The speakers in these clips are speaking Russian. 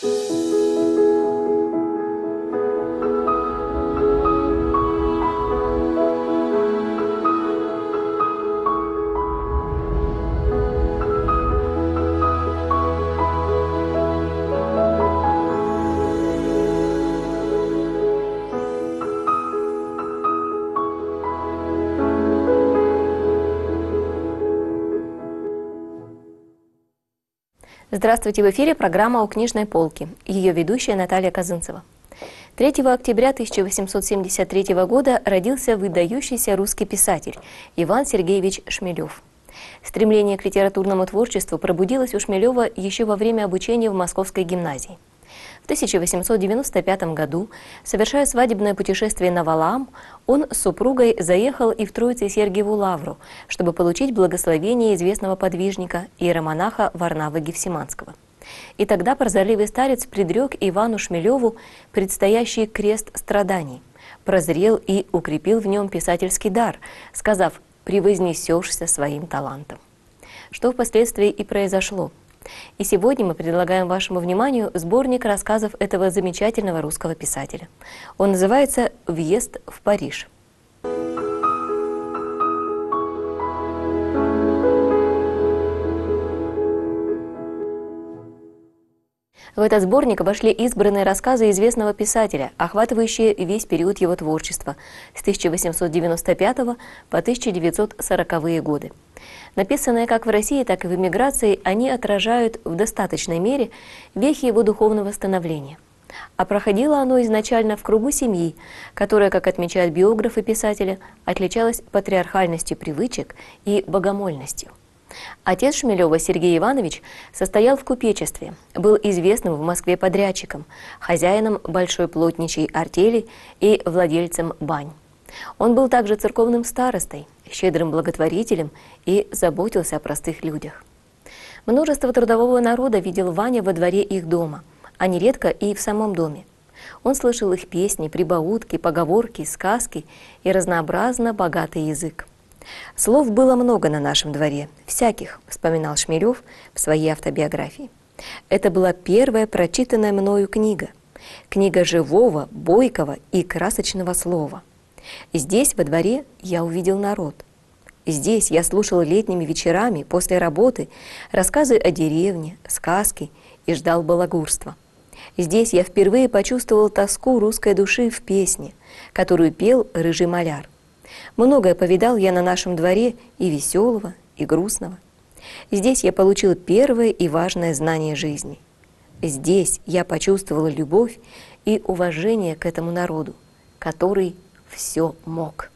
Здравствуйте, в эфире программа «У книжной полки». Ее ведущая Наталья Казынцева. 3 октября 1873 года родился выдающийся русский писатель Иван Сергеевич Шмелев. Стремление к литературному творчеству пробудилось у Шмелева еще во время обучения в Московской гимназии. В 1895 году, совершая свадебное путешествие на Валаам, он с супругой заехал и в Троице-Сергиеву лавру, чтобы получить благословение известного подвижника, иеромонаха Варнавы Гефсиманского. И тогда прозорливый старец предрек Ивану Шмелеву предстоящий крест страданий, прозрел и укрепил в нем писательский дар, сказав: «Превознесешься своим талантом», что впоследствии и произошло. И сегодня мы предлагаем вашему вниманию сборник рассказов этого замечательного русского писателя. Он называется «Въезд в Париж». В этот сборник вошли избранные рассказы известного писателя, охватывающие весь период его творчества с 1895 по 1940-е годы. Написанные как в России, так и в эмиграции, они отражают в достаточной мере вехи его духовного становления. А проходило оно изначально в кругу семьи, которая, как отмечают биографы писателя, отличалась патриархальностью привычек и богомольностью. Отец Шмелева, Сергей Иванович, состоял в купечестве, был известным в Москве подрядчиком, хозяином большой плотничьей артели и владельцем бань. Он был также церковным старостой, щедрым благотворителем и заботился о простых людях. Множество трудового народа видел Ваня во дворе их дома, а нередко и в самом доме. Он слышал их песни, прибаутки, поговорки, сказки и разнообразно богатый язык. «Слов было много на нашем дворе, всяких», — вспоминал Шмелев в своей автобиографии. «Это была первая прочитанная мною книга. Книга живого, бойкого и красочного слова. Здесь, во дворе, я увидел народ. Здесь я слушал летними вечерами после работы рассказы о деревне, сказки и ждал балагурства. Здесь я впервые почувствовал тоску русской души в песне, которую пел рыжий маляр. Многое повидал я на нашем дворе и веселого, и грустного. Здесь я получил первое и важное знание жизни. Здесь я почувствовал любовь и уважение к этому народу, который все мог».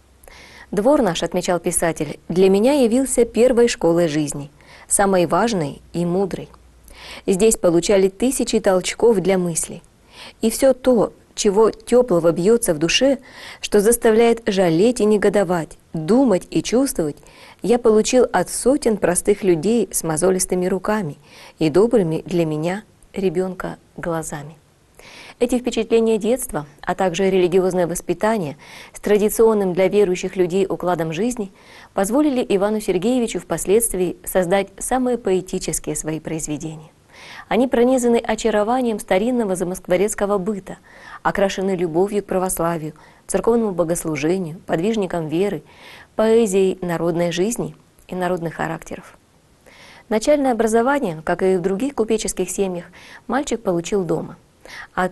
Двор наш, отмечал писатель, для меня явился первой школой жизни, самой важной и мудрой. Здесь получали тысячи толчков для мысли. И все то, чего теплого бьется в душе, что заставляет жалеть и негодовать, думать и чувствовать, я получил от сотен простых людей с мозолистыми руками и добрыми для меня, ребенка, глазами. Эти впечатления детства, а также религиозное воспитание с традиционным для верующих людей укладом жизни позволили Ивану Сергеевичу впоследствии создать самые поэтические свои произведения. Они пронизаны очарованием старинного замоскворецкого быта, окрашены любовью к православию, церковному богослужению, подвижникам веры, поэзией народной жизни и народных характеров. Начальное образование, как и в других купеческих семьях, мальчик получил дома. А в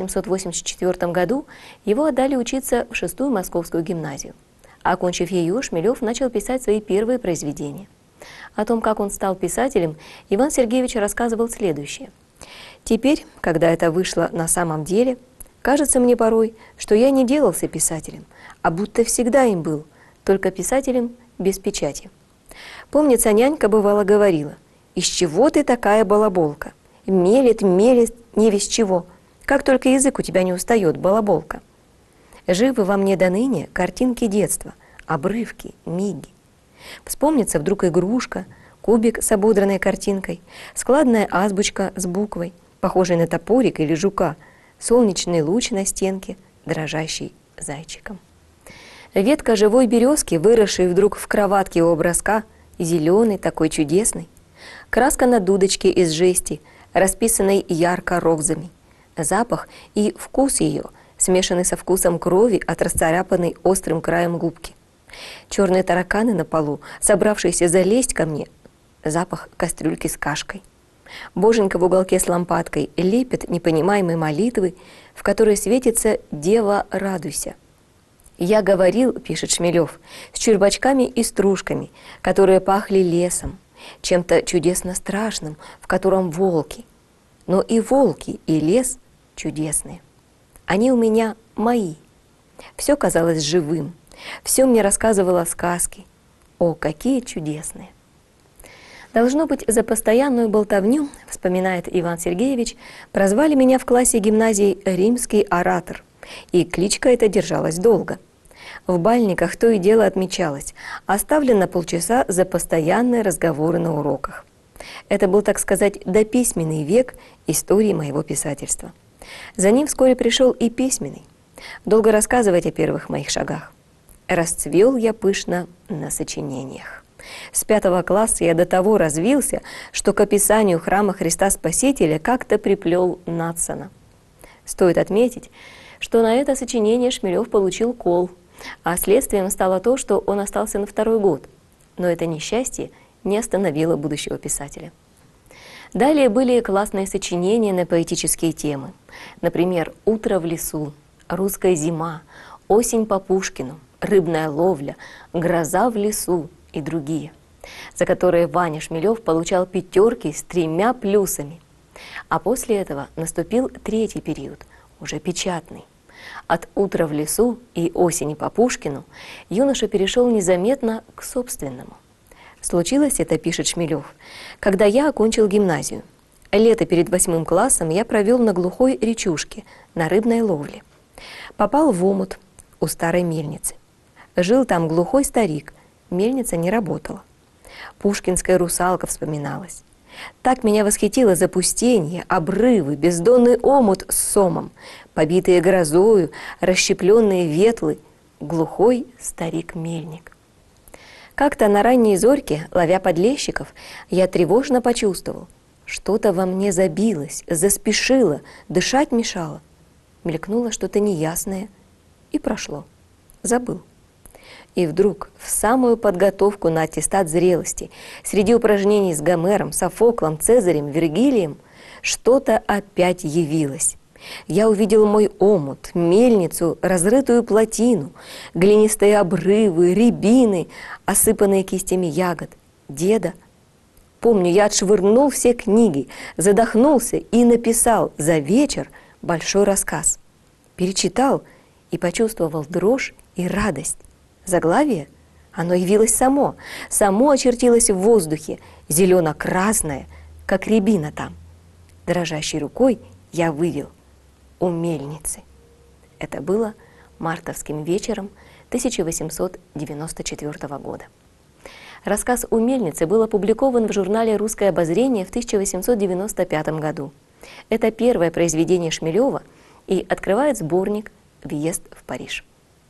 1884 году его отдали учиться в 6-ю Московскую гимназию. Окончив ее, Шмелев начал писать свои первые произведения. О том, как он стал писателем, Иван Сергеевич рассказывал следующее. «Теперь, когда это вышло на самом деле, кажется мне порой, что я не делался писателем, а будто всегда им был, только писателем без печати. Помнится, нянька бывало говорила: «Из чего ты такая балаболка? Мелет, не весь чего. Как только язык у тебя не устает, балаболка». Живы во мне до ныне картинки детства, обрывки, миги. Вспомнится вдруг игрушка, кубик с ободранной картинкой, складная азбучка с буквой, похожей на топорик или жука, солнечный луч на стенке, дрожащий зайчиком. Ветка живой березки, выросшей вдруг в кроватке у образка, зеленый, такой чудесный. Краска на дудочке из жести, расписанной ярко розами. Запах и вкус ее смешаны со вкусом крови от расцарапанной острым краем губки. Черные тараканы на полу, собравшиеся залезть ко мне. Запах кастрюльки с кашкой. Боженька в уголке с лампадкой лепит непонимаемой молитвы, в которой светится «Дева, радуйся». «Я говорил, — пишет Шмелев, — с чурбачками и стружками, которые пахли лесом, чем-то чудесно страшным, в котором волки. Но и волки, и лес чудесные. Они у меня мои. Все казалось живым, все мне рассказывало сказки. О, какие чудесные!» Должно быть, за постоянную болтовню, вспоминает Иван Сергеевич, прозвали меня в классе гимназии «Римский оратор», и кличка эта держалась долго. В бальниках то и дело отмечалось: оставлен на полчаса за постоянные разговоры на уроках. Это был, так сказать, дописьменный век истории моего писательства. За ним вскоре пришел и письменный. Долго рассказывать о первых моих шагах. Расцвел я пышно на сочинениях. С 5 класса я до того развился, что к описанию храма Христа Спасителя как-то приплел Надсона. Стоит отметить, что на это сочинение Шмелев получил кол, а следствием стало то, что он остался на 2-й год. Но это несчастье не остановило будущего писателя. Далее были классные сочинения на поэтические темы. Например, «Утро в лесу», «Русская зима», «Осень по Пушкину», «Рыбная ловля», «Гроза в лесу» и другие, за которые Ваня Шмелев получал 5 с 3 плюсами. А после этого наступил 3-й период, уже печатный. От «Утра в лесу» и «Осени по Пушкину» юноша перешел незаметно к собственному. Случилось это, пишет Шмелев, когда я окончил гимназию. Лето перед 8 классом я провел на глухой речушке, на рыбной ловле. Попал в омут у старой мельницы. Жил там глухой старик, мельница не работала. Пушкинская «Русалка» вспоминалась. Так меня восхитило запустение, обрывы, бездонный омут с сомом, побитые грозою, расщепленные ветлы, глухой старик-мельник. Как-то на ранней зорьке, ловя подлещиков, я тревожно почувствовал, что-то во мне забилось, заспешило, дышать мешало. Мелькнуло что-то неясное и прошло. Забыл. И вдруг, в самую подготовку на аттестат зрелости, среди упражнений с Гомером, Софоклом, Цезарем, Вергилием, что-то опять явилось. Я увидел мой омут, мельницу, разрытую плотину, глинистые обрывы, рябины, осыпанные кистями ягод, деда. Помню, я отшвырнул все книги, задохнулся и написал за вечер большой рассказ. Перечитал и почувствовал дрожь и радость. Заглавие? Оно явилось само очертилось в воздухе, зелено-красное, как рябина там. Дрожащей рукой я вывел: «У мельницы». Это было мартовским вечером 1894 года. Рассказ «У мельницы» был опубликован в журнале «Русское обозрение» в 1895 году. Это первое произведение Шмелева и открывает сборник «Въезд в Париж».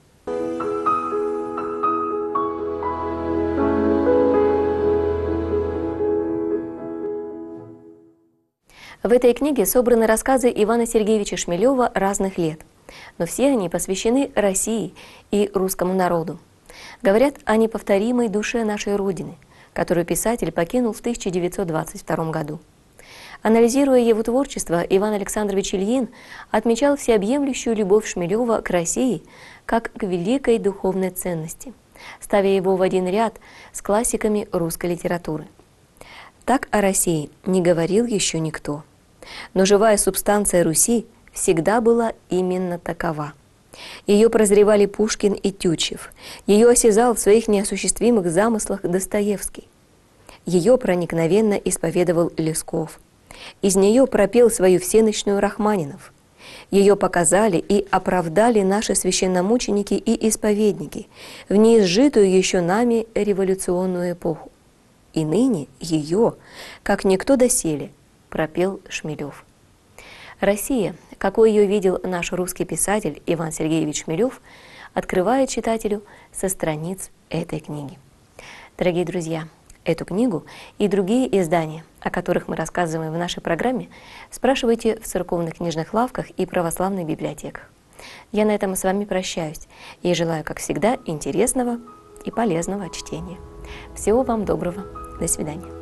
В этой книге собраны рассказы Ивана Сергеевича Шмелева разных лет, но все они посвящены России и русскому народу. Говорят о неповторимой душе нашей Родины, которую писатель покинул в 1922 году. Анализируя его творчество, Иван Александрович Ильин отмечал всеобъемлющую любовь Шмелева к России как к великой духовной ценности, ставя его в один ряд с классиками русской литературы. Так о России не говорил еще никто. Но живая субстанция Руси всегда была именно такова. Ее прозревали Пушкин и Тютчев, ее осязал в своих неосуществимых замыслах Достоевский. Ее проникновенно исповедовал Лесков. Из нее пропел свою всенощную Рахманинов. Ее показали и оправдали наши священномученики и исповедники в неизжитую еще нами революционную эпоху. И ныне ее, как никто доселе, пропел Шмелев. Россия, какой ее видел наш русский писатель Иван Сергеевич Шмелев, открывает читателю со страниц этой книги. Дорогие друзья, Эту книгу и другие издания, о которых мы рассказываем в нашей программе, спрашивайте в церковных книжных лавках и православных библиотеках. Я на этом с вами прощаюсь и желаю, как всегда, интересного и полезного чтения. Всего вам доброго. До свидания.